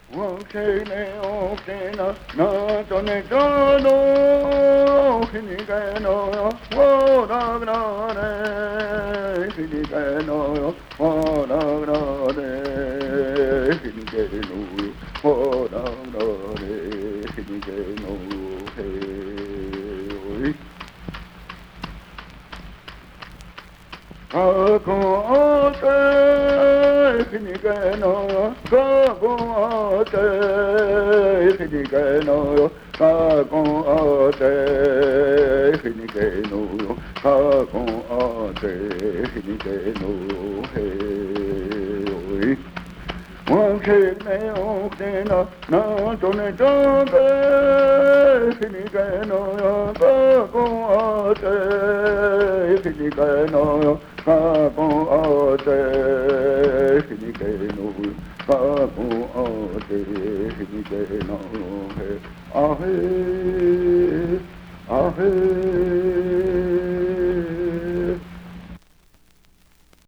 wakene okena na tone tono hinikeno wodagrane hinikeno wodagrane hinikeno wodagrane hinikeno hey Kagote hinikeno kagote hinikeno kagote hinikeno kagote hinikeno hey wakene okena na tone tobe hinikeno kagote hinikeno kagote hinikeno kagote hinikeno ahe ahe